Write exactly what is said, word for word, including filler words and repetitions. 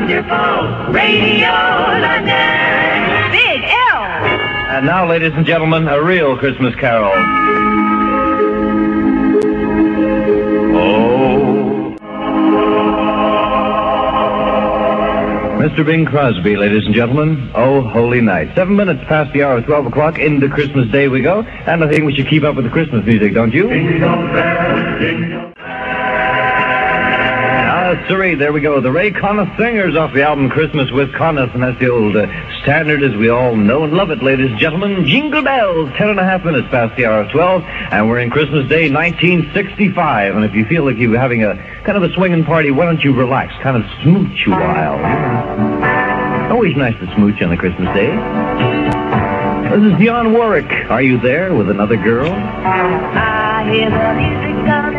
wonderful Radio London. Big L. And now, ladies and gentlemen, a real Christmas carol. Oh. Mister Bing Crosby, ladies and gentlemen. Oh, holy night. Seven minutes past the hour of twelve o'clock. Into Christmas Day we go. And I think we should keep up with the Christmas music, don't you? Siree, there we go. The Ray Conniff Singers off the album Christmas with Conniff, and that's the old uh, standard as we all know and love it, ladies and gentlemen. Jingle bells, ten and a half minutes past the hour of twelve, and we're in Christmas Day nineteen sixty-five. And if you feel like you're having a kind of a swinging party, why don't you relax, kind of smooch a while. Always nice to smooch on a Christmas Day. This is Dionne Warwick. Are you there with another girl? I hear the music of